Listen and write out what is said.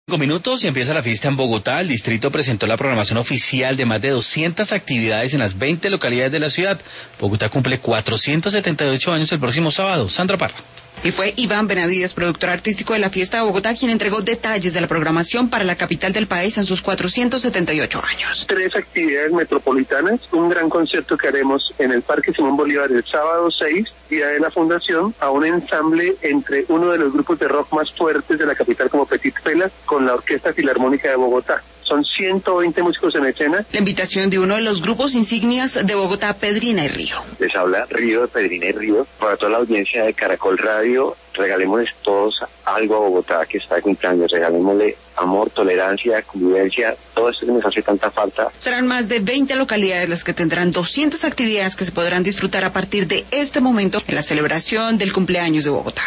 Minutos y empieza la fiesta en Bogotá. El distrito presentó la programación oficial de más de 200 actividades en las 20 localidades de la ciudad. Bogotá cumple 478 años el próximo sábado. Sandra Parra. Y fue Iván Benavides, productor artístico de la Fiesta de Bogotá, quien entregó detalles de la programación para la capital del país en sus 478 años. 3 actividades metropolitanas, un gran concierto que haremos en el Parque Simón Bolívar el sábado 6, día de la fundación, a un ensamble entre uno de los grupos de rock más fuertes de la capital como Petit Pela, con la Orquesta Filarmónica de Bogotá. Son 120 músicos en escena. La invitación de uno de los grupos insignias de Bogotá, Pedrina y Río. Les habla Río de Pedrina y Río. Para toda la audiencia de Caracol Radio, regalémosles todos algo a Bogotá que está de cumpleaños. Regalémosle amor, tolerancia, convivencia, todo esto que nos hace tanta falta. Serán más de 20 localidades las que tendrán 200 actividades que se podrán disfrutar a partir de este momento en la celebración del cumpleaños de Bogotá.